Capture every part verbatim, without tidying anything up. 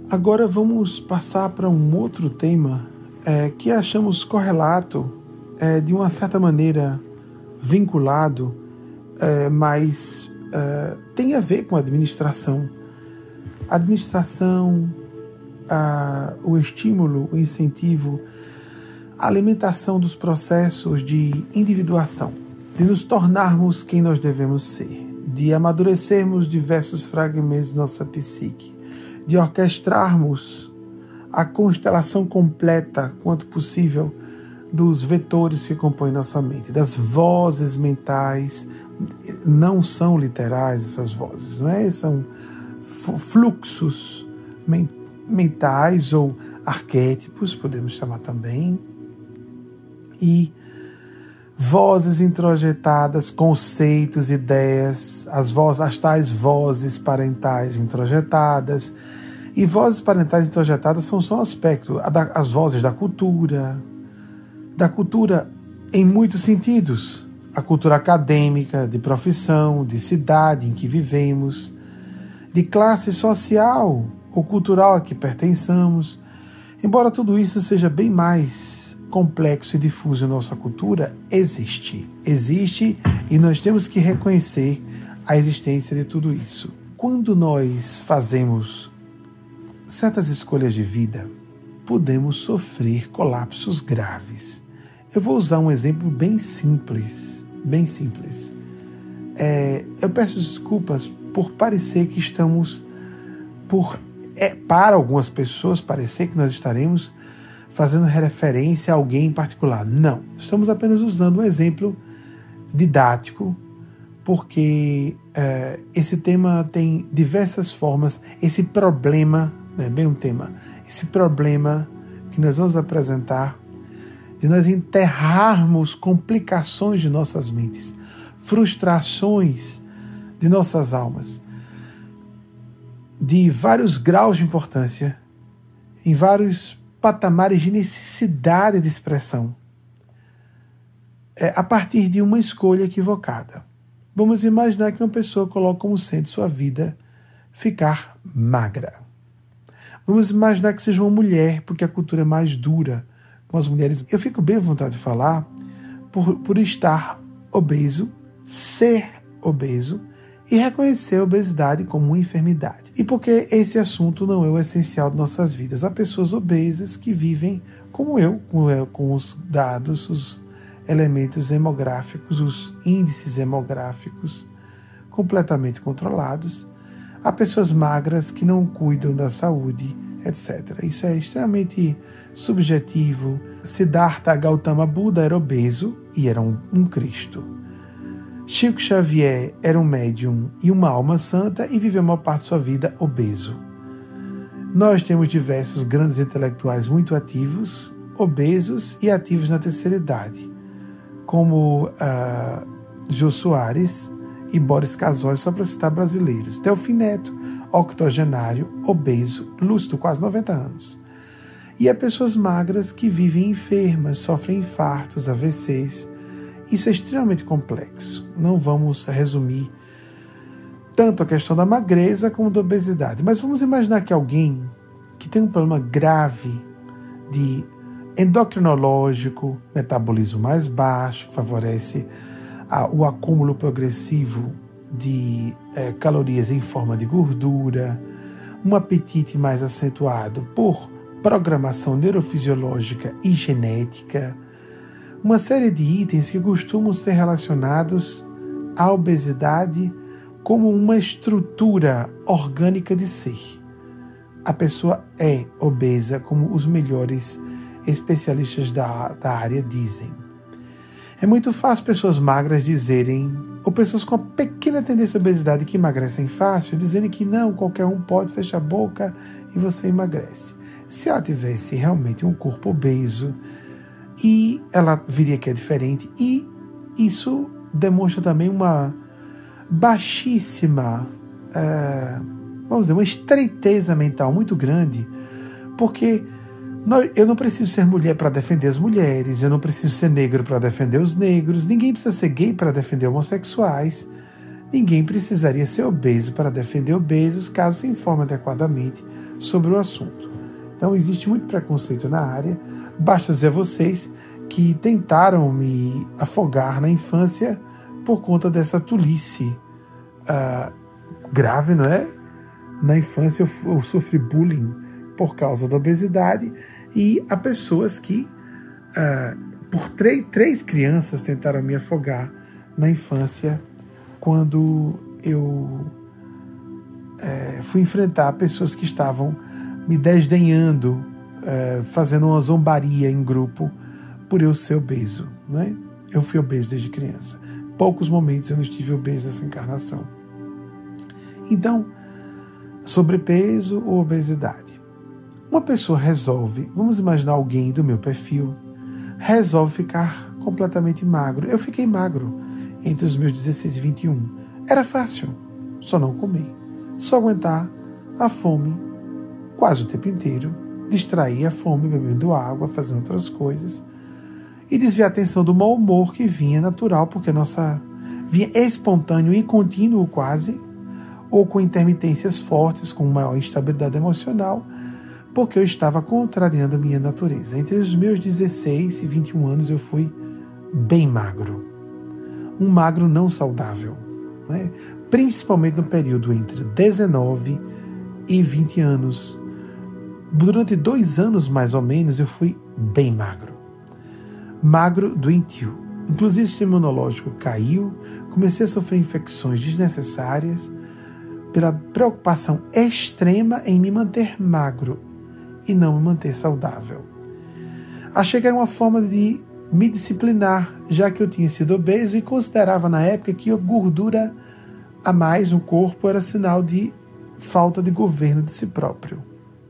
Agora vamos passar para um outro tema é, que achamos correlato, é, de uma certa maneira vinculado, é, mas é, tem a ver com a administração. A administração, a, o estímulo, o incentivo, a alimentação dos processos de individuação, de nos tornarmos quem nós devemos ser, de amadurecermos diversos fragmentos de nossa psique, de orquestrarmos a constelação completa, quanto possível, dos vetores que compõem nossa mente, das vozes mentais. Não são literais essas vozes, não é? São fluxos mentais ou arquétipos, podemos chamar também, e vozes introjetadas, conceitos, ideias, as, vozes, as tais vozes parentais introjetadas. E vozes parentais introjetadas são só um aspecto, as vozes da cultura, da cultura em muitos sentidos, a cultura acadêmica, de profissão, de cidade em que vivemos, de classe social ou cultural a que pertençamos. Embora tudo isso seja bem mais complexo e difuso em nossa cultura, existe. Existe e nós temos que reconhecer a existência de tudo isso. Quando nós fazemos certas escolhas de vida, podemos sofrer colapsos graves. Eu vou usar um exemplo bem simples, bem simples. É, eu peço desculpas por parecer que estamos, por é, para algumas pessoas parecer que nós estaremos fazendo referência a alguém em particular. Não, estamos apenas usando um exemplo didático, porque é, esse tema tem diversas formas, esse problema, não é bem um tema, esse problema que nós vamos apresentar, de nós enterrarmos complicações de nossas mentes, frustrações de nossas almas, de vários graus de importância, em vários patamares de necessidade de expressão, é, a partir de uma escolha equivocada. Vamos imaginar que uma pessoa coloca como centro sua vida ficar magra. Vamos imaginar que seja uma mulher, porque a cultura é mais dura com as mulheres. Eu fico bem à vontade de falar por, por estar obeso, ser obeso e reconhecer a obesidade como uma enfermidade. E porque esse assunto não é o essencial de nossas vidas. Há pessoas obesas que vivem como eu, com, com os dados, os elementos hemográficos, os índices hemográficos completamente controlados. Há pessoas magras que não cuidam da saúde, etcétera. Isso é extremamente subjetivo. Siddhartha Gautama Buda era obeso e era um, um Cristo. Chico Xavier era um médium e uma alma santa e viveu a maior parte de sua vida obeso. Nós temos diversos grandes intelectuais muito ativos, obesos e ativos na terceira idade, como uh, Jô Soares e Boris Casoy, só para citar brasileiros. Delfim Neto, octogenário, obeso, lúcido, quase noventa anos. E há pessoas magras que vivem enfermas, sofrem infartos, A V Cs. Isso é extremamente complexo. Não vamos resumir tanto a questão da magreza como da obesidade. Mas vamos imaginar que alguém que tem um problema grave de endocrinológico, metabolismo mais baixo, que favorece a, o acúmulo progressivo de é, calorias em forma de gordura, um apetite mais acentuado por programação neurofisiológica e genética, uma série de itens que costumam ser relacionados à obesidade como uma estrutura orgânica de ser. A pessoa é obesa, como os melhores especialistas da, da área dizem. É muito fácil pessoas magras dizerem, ou pessoas com uma pequena tendência à obesidade que emagrecem fácil, dizerem que não, qualquer um pode fechar a boca e você emagrece. Se ela tivesse realmente um corpo obeso, e ela viria que é diferente, e isso demonstra também uma baixíssima, é, vamos dizer, uma estreiteza mental muito grande, porque eu não preciso ser mulher para defender as mulheres, eu não preciso ser negro para defender os negros, ninguém precisa ser gay para defender homossexuais, ninguém precisaria ser obeso para defender obesos caso se informe adequadamente sobre o assunto. Então existe muito preconceito na área. Basta dizer a vocês que tentaram me afogar na infância por conta dessa tolice uh, grave, não é? Na infância eu, eu sofri bullying por causa da obesidade e há pessoas que, uh, por três, três crianças tentaram me afogar na infância quando eu é, fui enfrentar pessoas que estavam me desdenhando, é, fazendo uma zombaria em grupo por eu ser obeso, né? Eu fui obeso desde criança. Poucos momentos eu não estive obeso nessa encarnação. Então, sobrepeso ou obesidade. Uma pessoa resolve, vamos imaginar alguém do meu perfil, resolve ficar completamente magro. Eu fiquei magro entre os meus dezesseis e vinte e um. Era fácil, só não comer. Só aguentar a fome quase o tempo inteiro, distrair a fome bebendo água, fazendo outras coisas e desviar a atenção do mau humor que vinha natural, porque nossa vinha espontâneo e contínuo quase, ou com intermitências fortes, com maior instabilidade emocional, porque eu estava contrariando a minha natureza. Entre os meus dezesseis e vinte e um anos eu fui bem magro. Um magro não saudável, né? Principalmente no período entre dezenove e vinte anos. Durante dois anos, mais ou menos, eu fui bem magro. Magro, doentio. Inclusive o sistema imunológico caiu, comecei a sofrer infecções desnecessárias pela preocupação extrema em me manter magro e não me manter saudável. Achei que era uma forma de me disciplinar, já que eu tinha sido obeso e considerava na época que a gordura a mais no corpo era sinal de falta de governo de si próprio.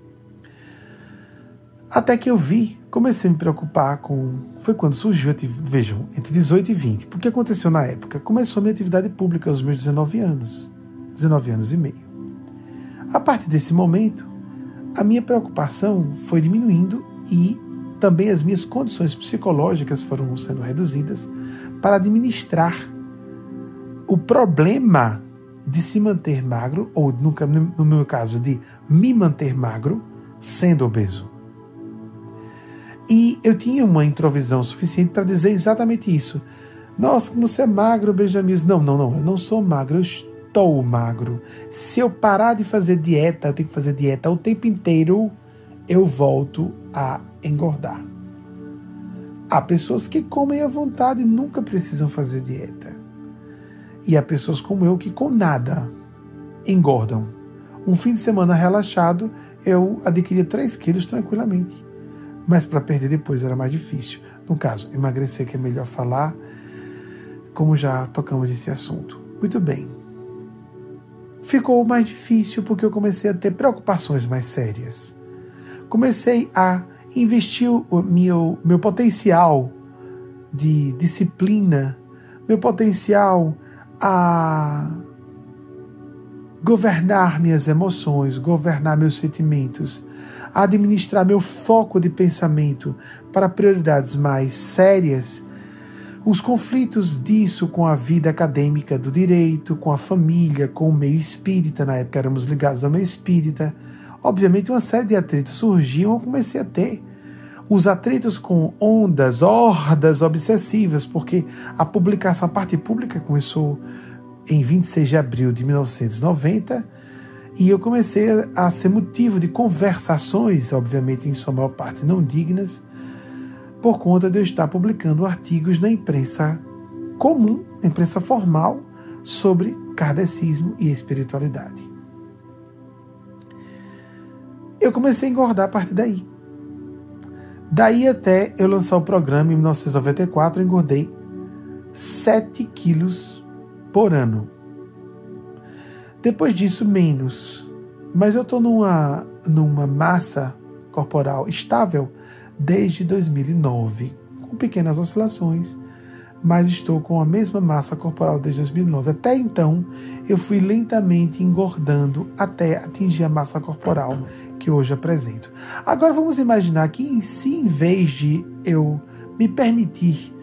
Até que eu vi, comecei a me preocupar com... Foi quando surgiu, vejam, entre dezoito e vinte. O que aconteceu na época? Começou a minha atividade pública aos meus dezenove anos. dezenove anos e meio. A partir desse momento, a minha preocupação foi diminuindo e também as minhas condições psicológicas foram sendo reduzidas para administrar o problema de se manter magro, ou no meu caso, de me manter magro, sendo obeso. E eu tinha uma introvisão suficiente para dizer exatamente isso. Nossa, como você é magro, Benjamin. Não, não, não, eu não sou magro, eu estou magro. Se eu parar de fazer dieta, eu tenho que fazer dieta o tempo inteiro, eu volto a engordar. Há pessoas que comem à vontade e nunca precisam fazer dieta. E há pessoas como eu que com nada engordam. Um fim de semana relaxado, eu adquiria três quilos tranquilamente. Mas para perder depois era mais difícil. No caso, emagrecer, que é melhor falar, como já tocamos nesse assunto. Muito bem. Ficou mais difícil porque eu comecei a ter preocupações mais sérias. Comecei a investir o meu, meu potencial de disciplina, meu potencial a governar minhas emoções, governar meus sentimentos, a administrar meu foco de pensamento para prioridades mais sérias. Os conflitos disso com a vida acadêmica do direito, com a família, com o meio espírita, na época éramos ligados ao meio espírita, obviamente uma série de atritos surgiam, eu comecei a ter os atritos com ondas, hordas obsessivas, porque a publicação, a parte pública começou em vinte e seis de abril de mil novecentos e noventa, e eu comecei a ser motivo de conversações, obviamente em sua maior parte não dignas, por conta de eu estar publicando artigos na imprensa comum, na imprensa formal, sobre kardecismo e espiritualidade. Eu comecei a engordar a partir daí. Daí até eu lançar o programa em mil novecentos e noventa e quatro, eu engordei sete quilos por ano. Depois disso, menos. Mas eu estou numa, numa massa corporal estável desde dois mil e nove, com pequenas oscilações, mas estou com a mesma massa corporal desde dois mil e nove. Até então, eu fui lentamente engordando até atingir a massa corporal que hoje apresento. Agora vamos imaginar que, se em vez de eu me permitir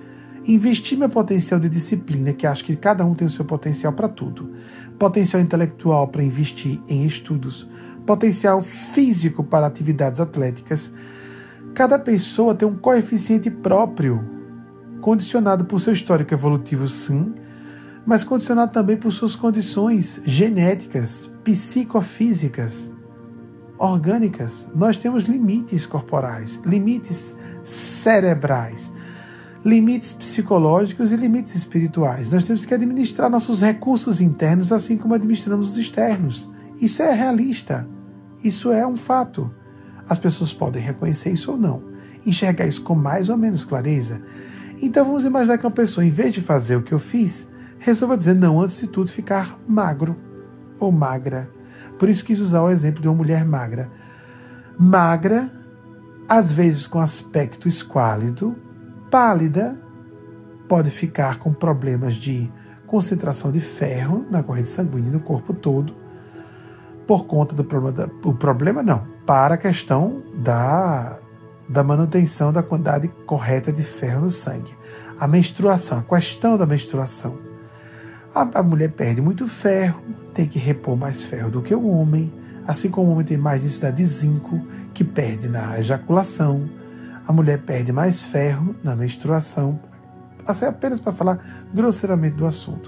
Investir meu potencial de disciplina, que acho que cada um tem o seu potencial para tudo. Potencial intelectual para investir em estudos. Potencial físico para atividades atléticas. Cada pessoa tem um coeficiente próprio, condicionado por seu histórico evolutivo, sim, mas condicionado também por suas condições genéticas, psicofísicas, orgânicas. Nós temos limites corporais, limites cerebrais, limites psicológicos e limites espirituais. Nós temos que administrar nossos recursos internos assim como administramos os externos. Isso é realista. Isso é um fato. As pessoas podem reconhecer isso ou não, enxergar isso com mais ou menos clareza. Então vamos imaginar que uma pessoa, em vez de fazer o que eu fiz, resolva dizer não, antes de tudo ficar magro ou magra. Por isso quis usar o exemplo de uma mulher magra. Magra, às vezes com aspecto esquálido, pálida, pode ficar com problemas de concentração de ferro na corrente sanguínea no corpo todo, por conta do problema, da, o problema não, para a questão da, da manutenção da quantidade correta de ferro no sangue. A menstruação, a questão da menstruação. A, a mulher perde muito ferro, tem que repor mais ferro do que o homem, assim como o homem tem mais necessidade de zinco, que perde na ejaculação. A mulher perde mais ferro na menstruação, assim, apenas para falar grosseiramente do assunto.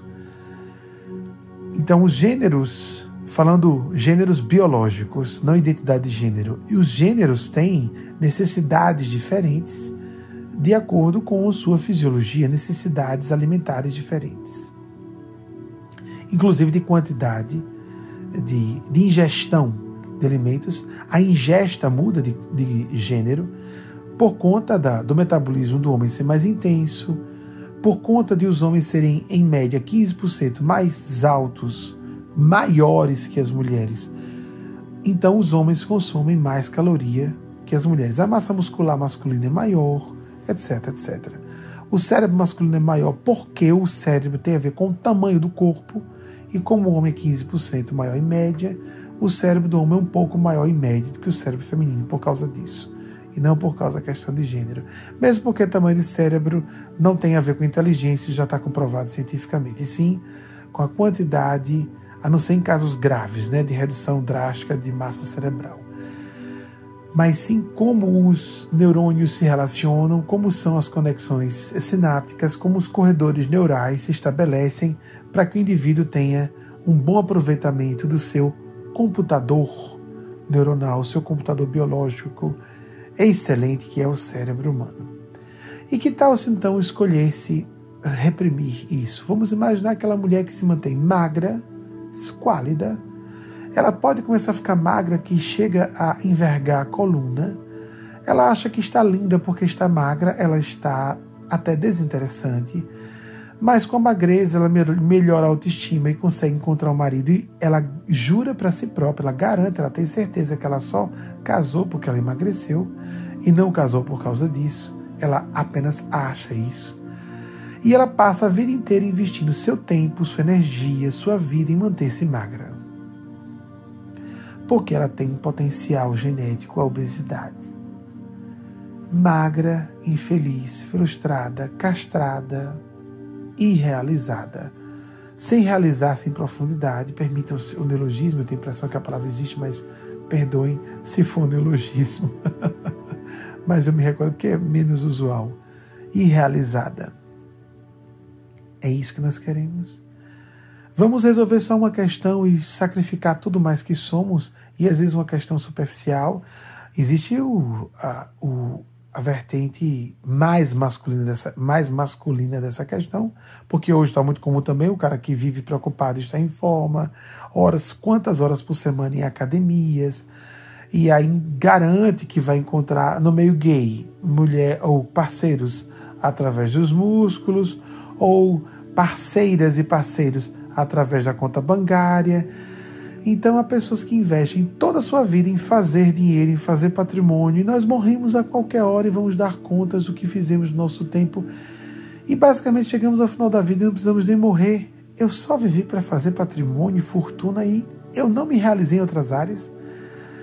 Então, os gêneros, falando gêneros biológicos, não identidade de gênero, e os gêneros têm necessidades diferentes de acordo com a sua fisiologia, necessidades alimentares diferentes. Inclusive de quantidade, de, de ingestão de alimentos. A ingesta muda de, de gênero, por conta da, do metabolismo do homem ser mais intenso, por conta de os homens serem, em média, quinze por cento mais altos, maiores que as mulheres. Então, os homens consomem mais caloria que as mulheres. A massa muscular masculina é maior, etc, etcétera. O cérebro masculino é maior porque o cérebro tem a ver com o tamanho do corpo, e como o homem é quinze por cento maior em média, o cérebro do homem é um pouco maior em média do que o cérebro feminino por causa disso. E não por causa da questão de gênero. Mesmo porque tamanho de cérebro não tem a ver com inteligência, já está comprovado cientificamente. E sim com a quantidade, a não ser em casos graves, né, de redução drástica de massa cerebral. Mas sim como os neurônios se relacionam, como são as conexões sinápticas, como os corredores neurais se estabelecem para que o indivíduo tenha um bom aproveitamento do seu computador neuronal, seu computador biológico excelente que é o cérebro humano. E que tal se então escolhesse reprimir isso? Vamos imaginar aquela mulher que se mantém magra, esquálida. Ela pode começar a ficar magra que chega a envergar a coluna. Ela acha que está linda porque está magra, ela está até desinteressante. Mas com a magreza ela melhora a autoestima e consegue encontrar um marido. E ela jura para si própria, ela garante, ela tem certeza que ela só casou porque ela emagreceu e não casou por causa disso. Ela apenas acha isso. E ela passa a vida inteira investindo seu tempo, sua energia, sua vida em manter-se magra. Porque ela tem um potencial genético à obesidade. Magra, infeliz, frustrada, castrada, irrealizada, sem realizar-se em profundidade. Permitam o neologismo, eu tenho a impressão que a palavra existe, mas perdoem se for neologismo. Mas eu me recordo que é menos usual. Irrealizada. É isso que nós queremos? Vamos resolver só uma questão e sacrificar tudo mais que somos, e às vezes uma questão superficial. Existe o, a, o a vertente mais masculina, dessa, mais masculina dessa questão, porque hoje está muito comum também o cara que vive preocupado está em forma, horas, quantas horas por semana em academias, e aí garante que vai encontrar no meio gay mulher ou parceiros através dos músculos, ou parceiras e parceiros através da conta bancária. Então há pessoas que investem toda a sua vida em fazer dinheiro, em fazer patrimônio, e nós morremos a qualquer hora e vamos dar contas do que fizemos no nosso tempo. E basicamente chegamos ao final da vida e não precisamos nem morrer. Eu só vivi para fazer patrimônio, fortuna, e eu não me realizei em outras áreas.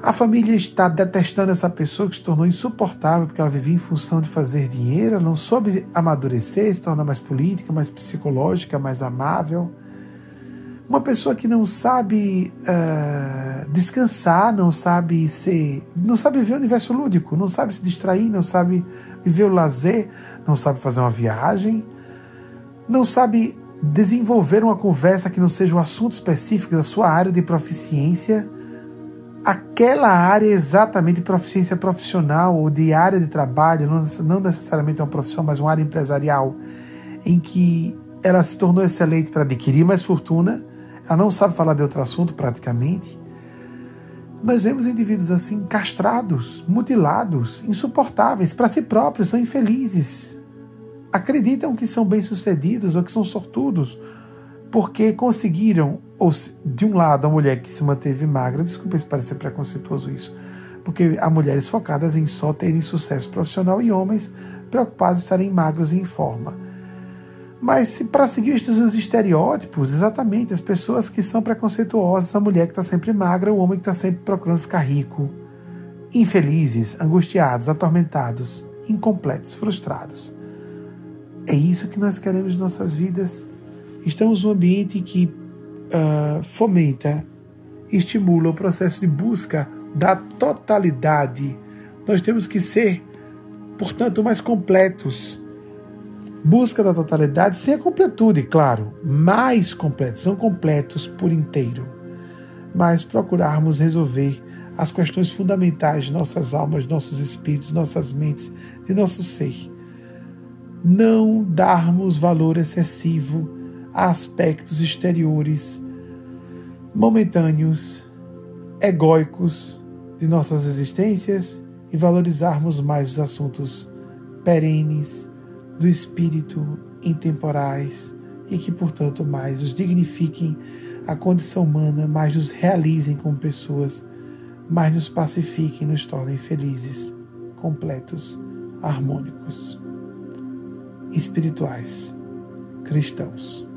A família está detestando essa pessoa que se tornou insuportável porque ela vivia em função de fazer dinheiro, ela não soube amadurecer, se tornar mais política, mais psicológica, mais amável. Uma pessoa que não sabe uh, descansar, não sabe ser, não sabe viver o universo lúdico, não sabe se distrair, não sabe viver o lazer, não sabe fazer uma viagem, não sabe desenvolver uma conversa que não seja o assunto específico da sua área de proficiência, aquela área exatamente de proficiência profissional ou de área de trabalho, não necessariamente uma profissão, mas uma área empresarial, em que ela se tornou excelente para adquirir mais fortuna, ela não sabe falar de outro assunto praticamente. Nós vemos indivíduos assim castrados, mutilados, insuportáveis, para si próprios, são infelizes. Acreditam que são bem-sucedidos ou que são sortudos, porque conseguiram, ou de um lado a mulher que se manteve magra, desculpa se parecer preconceituoso isso, porque há mulheres focadas em só terem sucesso profissional e homens preocupados em estarem magros e em forma. Mas para seguir os estereótipos, exatamente, as pessoas que são preconceituosas, a mulher que está sempre magra, o homem que está sempre procurando ficar rico, infelizes, angustiados, atormentados, incompletos, frustrados. É isso que nós queremos em nossas vidas. Estamos num ambiente que uh, fomenta, estimula o processo de busca da totalidade. Nós temos que ser, portanto, mais completos. Busca da totalidade sem a completude, claro, mais completos, são completos por inteiro. Mas procurarmos resolver as questões fundamentais de nossas almas, nossos espíritos, nossas mentes, de nosso ser. Não darmos valor excessivo a aspectos exteriores, momentâneos, egóicos de nossas existências e valorizarmos mais os assuntos perenes, do espírito, intemporais e que, portanto, mais os dignifiquem a condição humana, mais nos realizem como pessoas, mais nos pacifiquem, nos tornem felizes, completos, harmônicos, espirituais, cristãos.